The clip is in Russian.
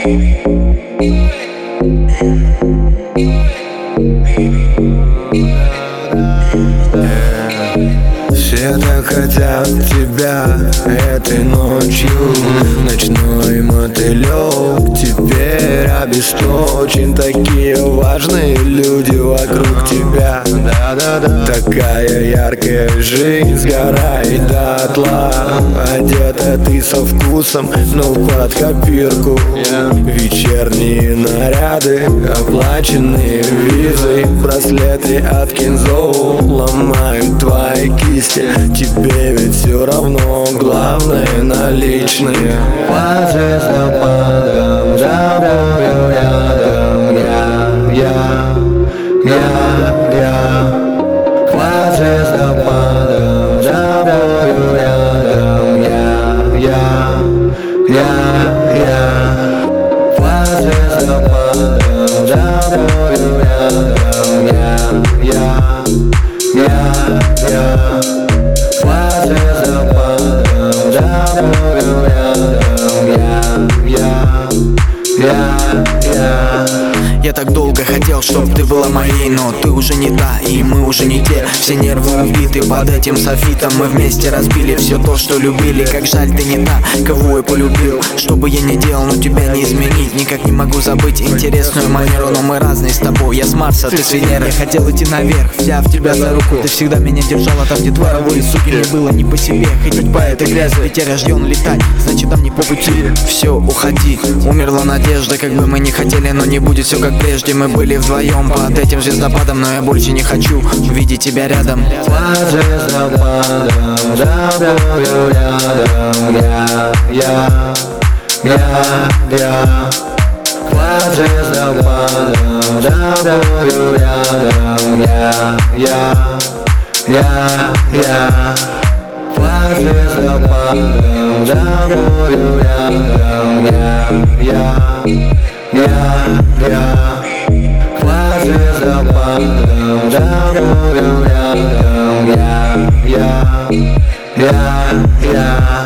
Все так хотят тебя этой ночью. Ночной мотылек теперь обесточен. Такие важные люди вокруг тебя. Такая яркая жизнь сгорает дотла. Одета ты со вкусом, но под копирку. Вечерние наряды, оплаченные визой. Браслеты от Кинзоу ломают твои кисти. Тебе ведь все равно, главное наличные. Плачешь нападом, жалую рядом, я. Плачешь нападом, жалую рядом, я. Плачешь нападом, жалую рядом, я. Плачешь нападом, жалую рядом, я. Я так долго хотел, чтоб ты была моей, но ты уже не та, и мы уже не те. Все нервы убиты под этим софитом. Мы вместе разбили все то, что любили. Как жаль, ты не та, кого я полюбил. Что бы я ни делал, но тебя не изменить. Никак не могу забыть интересную манеру, но мы разные с тобой. Я с Марса, ты с Венеры. Я хотел идти наверх, взяв тебя за руку. Ты всегда меня держала там, где дворовые суки. Не было не по себе, ходить по этой грязи. Ведь я рожден летать, значит нам не по пути. Все, уходи, умерла надежда. Как бы мы не хотели, но не будет все как прежде. Мы были вдвоем под этим звездопадом, но я больше не хочу видеть тебя рядом. Плачешь нападом, жалую рядом, я. Плачешь нападом, жалую рядом, я. Плачешь нападом, жалую рядом, я. Плачешь нападом, жалую рядом, я.